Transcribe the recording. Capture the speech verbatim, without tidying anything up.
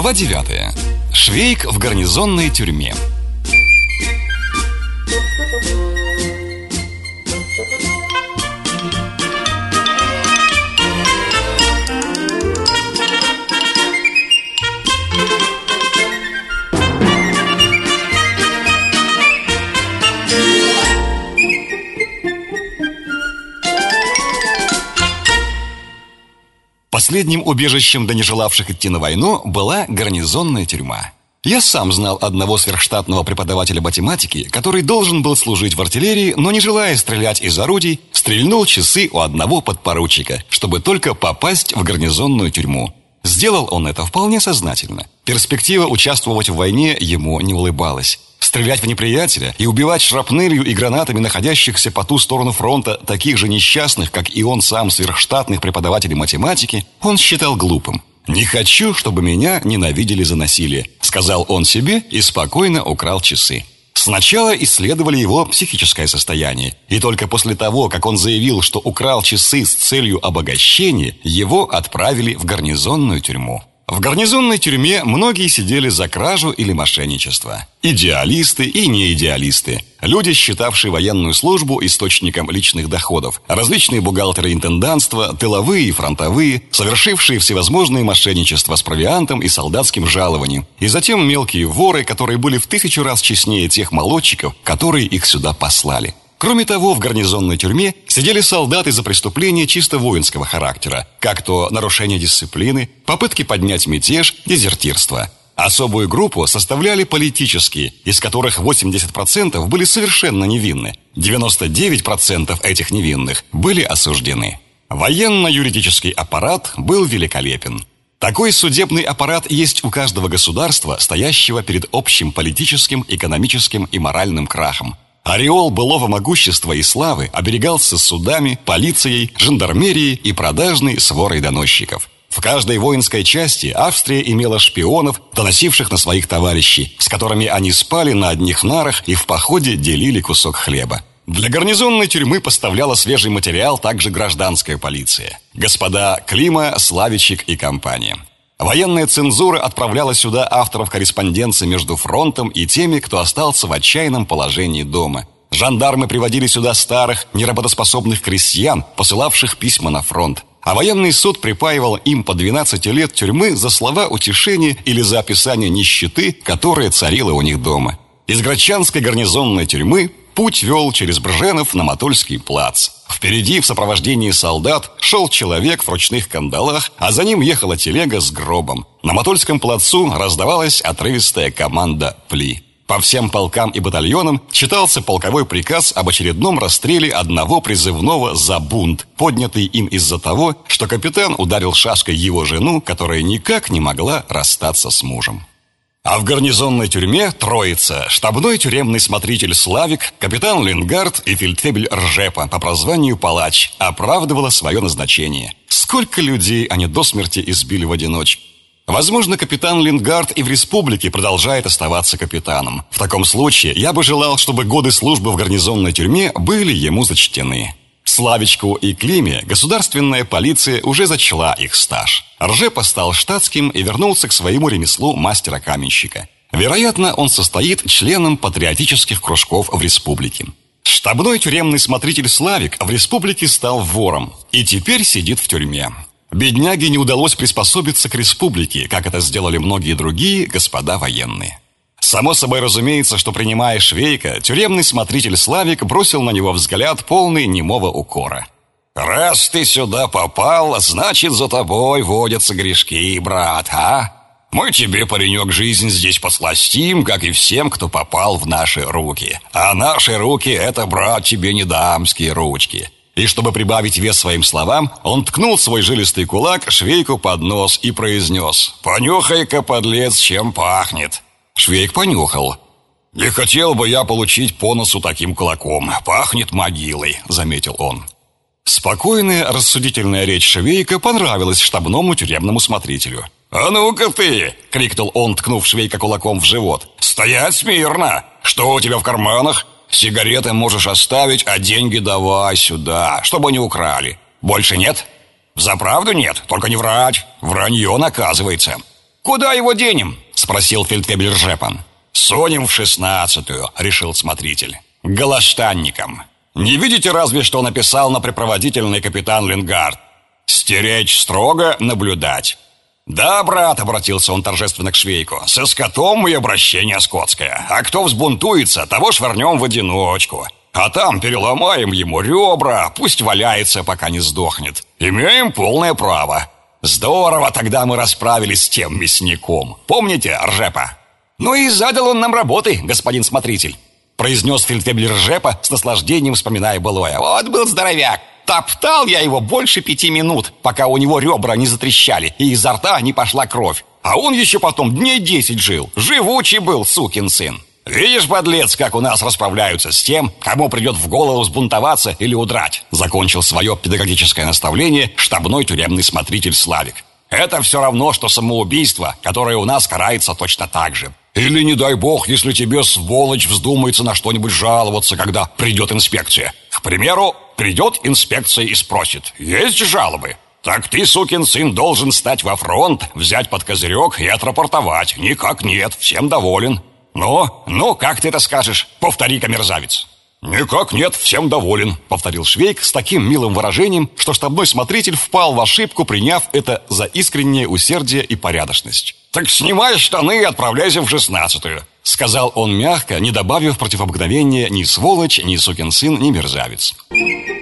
Глава девятая. Швейк в гарнизонной тюрьме. Последним убежищем для нежелавших идти на войну была гарнизонная тюрьма. Я сам знал одного сверхштатного преподавателя математики, который должен был служить в артиллерии, но, не желая стрелять из орудий, стрельнул часы у одного подпоручика, чтобы только попасть в гарнизонную тюрьму. Сделал он это вполне сознательно. Перспектива участвовать в войне ему не улыбалась. Стрелять в неприятеля и убивать шрапнелью и гранатами находящихся по ту сторону фронта таких же несчастных, как и он сам, сверхштатных преподавателей математики, он считал глупым. «Не хочу, чтобы меня ненавидели за насилие», — сказал он себе и спокойно украл часы. Сначала исследовали его психическое состояние, и только после того, как он заявил, что украл часы с целью обогащения, его отправили в гарнизонную тюрьму. В гарнизонной тюрьме многие сидели за кражу или мошенничество. Идеалисты и неидеалисты, люди, считавшие военную службу источником личных доходов, различные бухгалтеры интендантства, тыловые и фронтовые, совершившие всевозможные мошенничества с провиантом и солдатским жалованием, и затем мелкие воры, которые были в тысячу раз честнее тех молодчиков, которые их сюда послали. Кроме того, в гарнизонной тюрьме сидели солдаты за преступления чисто воинского характера, как то нарушение дисциплины, попытки поднять мятеж, дезертирство. Особую группу составляли политические, из которых восемьдесят процентов были совершенно невинны. девяносто девять процентов этих невинных были осуждены. Военно-юридический аппарат был великолепен. Такой судебный аппарат есть у каждого государства, стоящего перед общим политическим, экономическим и моральным крахом. Ореол былого могущества и славы оберегался судами, полицией, жандармерией и продажной сворой доносчиков. В каждой воинской части Австрия имела шпионов, доносивших на своих товарищей, с которыми они спали на одних нарах и в походе делили кусок хлеба. Для гарнизонной тюрьмы поставляла свежий материал также гражданская полиция. Господа Клима, Славичек и компания. Военная цензура отправляла сюда авторов корреспонденции между фронтом и теми, кто остался в отчаянном положении дома. Жандармы приводили сюда старых, неработоспособных крестьян, посылавших письма на фронт. А военный суд припаивал им по двенадцать лет тюрьмы за слова утешения или за описание нищеты, которая царила у них дома. Из Грачанской гарнизонной тюрьмы путь вел через Брженов на Матольский плац. Впереди в сопровождении солдат шел человек в ручных кандалах, а за ним ехала телега с гробом. На Матольском плацу раздавалась отрывистая команда «Пли». По всем полкам и батальонам читался полковой приказ об очередном расстреле одного призывного за бунт, поднятый им из-за того, что капитан ударил шашкой его жену, которая никак не могла расстаться с мужем. А в гарнизонной тюрьме троица: штабной тюремный смотритель Славик, капитан Лингард и фельдфебель Ржепа по прозванию Палач оправдывала свое назначение. Сколько людей они до смерти избили в одиночку. Возможно, капитан Лингард и в республике продолжает оставаться капитаном. В таком случае я бы желал, чтобы годы службы в гарнизонной тюрьме были ему зачтены. Славичку и Климе государственная полиция уже зачла их стаж. Ржепа стал штатским и вернулся к своему ремеслу мастера-каменщика. Вероятно, он состоит членом патриотических кружков в республике. Штабной тюремный смотритель Славик в республике стал вором и теперь сидит в тюрьме. Бедняге не удалось приспособиться к республике, как это сделали многие другие господа военные. Само собой разумеется, что, принимая Швейка, тюремный смотритель Славик бросил на него взгляд, полный немого укора. «Раз ты сюда попал, значит, за тобой водятся грешки, брат, а? Мы тебе, паренек, жизнь здесь посластим, как и всем, кто попал в наши руки. А наши руки — это, брат, тебе не дамские ручки». И чтобы прибавить вес своим словам, он ткнул свой жилистый кулак Швейку под нос и произнес: «Понюхай-ка, подлец, чем пахнет». Швейк понюхал. «Не хотел бы я получить по носу таким кулаком. Пахнет могилой», — заметил он. Спокойная, рассудительная речь Швейка понравилась штабному тюремному смотрителю. «А ну-ка ты!» — крикнул он, ткнув Швейка кулаком в живот. «Стоять смирно! Что у тебя в карманах? Сигареты можешь оставить, а деньги давай сюда, чтобы не украли. Больше нет? Взаправду нет, только не врать. Вранье наказывается». «Куда его денем?» — спросил фельдфебель Ржепан. «Сунем в шестнадцатую», — решил смотритель. «К голоштанникам. Не видите разве, что написал на препроводительный капитан Ленгард? Стеречь строго, наблюдать». «Да, брат», — обратился он торжественно к Швейку, — «со скотом и обращение скотское. А кто взбунтуется, того швырнем в одиночку. А там переломаем ему ребра, пусть валяется, пока не сдохнет. Имеем полное право». Здорово тогда мы расправились с тем мясником. Помните, Ржепа? «Ну и задал он нам работы, господин смотритель», — произнес фельдфебель Ржепа с наслаждением, вспоминая былое. «Вот был здоровяк. Топтал я его больше пяти минут, пока у него ребра не затрещали и изо рта не пошла кровь. А он еще потом дней десять жил. Живучий был, сукин сын. Видишь, подлец, как у нас расправляются с тем, кому придет в голову взбунтоваться или удрать», — закончил свое педагогическое наставление штабной тюремный смотритель Славик. «Это все равно, что самоубийство, которое у нас карается точно так же. Или, не дай бог, если тебе, сволочь, вздумается на что-нибудь жаловаться, когда придет инспекция. К примеру, придет инспекция и спросит: есть жалобы? Так ты, сукин сын, должен стать во фронт, взять под козырек и отрапортовать. Никак нет, всем доволен. Ну, ну, как ты это скажешь? Повтори-ка, мерзавец». «Никак нет, всем доволен», — повторил Швейк с таким милым выражением, что штабной смотритель впал в ошибку, приняв это за искреннее усердие и порядочность. «Так снимай штаны и отправляйся в шестнадцатую», — сказал он мягко, не добавив против обыкновения ни сволочь, ни сукин сын, ни мерзавец.